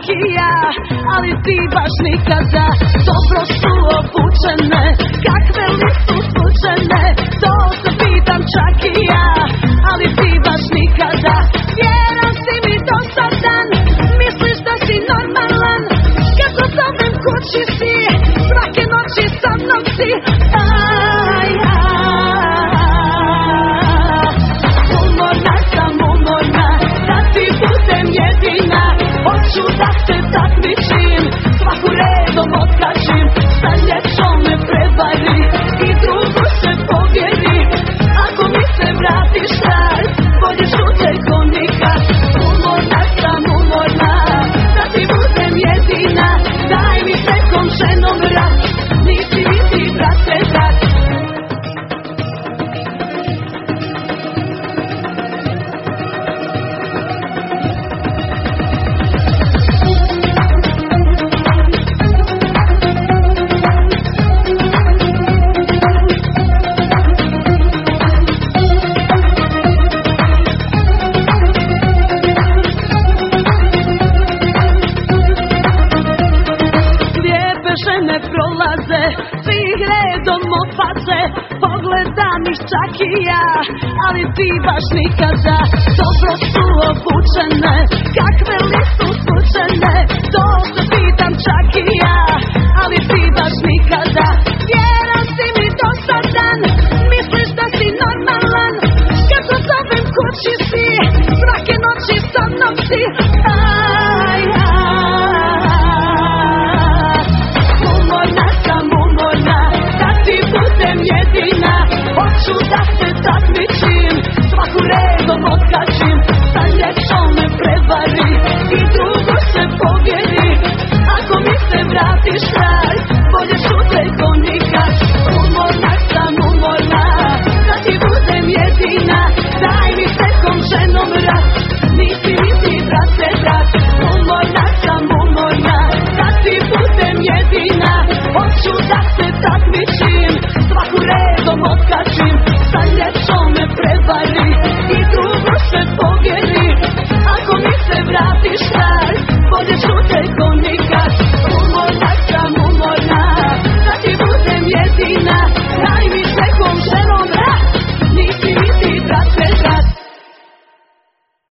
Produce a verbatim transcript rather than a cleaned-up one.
i ja, ali ti baš nikada. Dobro su obučene, kakve li su slučajne, to se pitam čak i ja, ali ti baš nikada. Vjeran si mi dosadan, misliš da si normalan, kad se zovem kući si, svake noći sa mnom si. Aj, umorna sam, umorna, da ti budem jedina. Hoću da se takmičim, svaku redom otkačim, sa ljepšom me prevari i drugu se povjeri. Ako mi se vratiš rad, bolje šute ko nikad. Umorna sam, umorna, da ti budem jedina. Daj mi tekom ženom rat, nisi mi ti brate brat. Žene prolaze, svi redom opaze, pogledam ih čak i ja, ali ti baš nikada. Dobro su obučene, kakve li su slučajne, to se pitam čak i ja, ali ti baš nikada. Vjeran si mi dosadan, misliš da si normalan, kad se zovem kući si, svake noći sa mnom si. Aj, jedina, hoću da se takmičim, svaku redom otkačim, sa ljepšom me prevari i drugu se povjeri. Ako mi se vratiš rad, bolje šute ko nikad. Umorna sam, umorna, da ti budem jedina. Daj mi tekom ženom rat, nisi mi ti brate brat. Umorna sam, umorna, da ti budem jedina. Hoću da se takmičim, svaku redom otkačim, sa ljepšom me prevari i drugu se povjeri. Ako mi se vratiš rad, bolje šute ko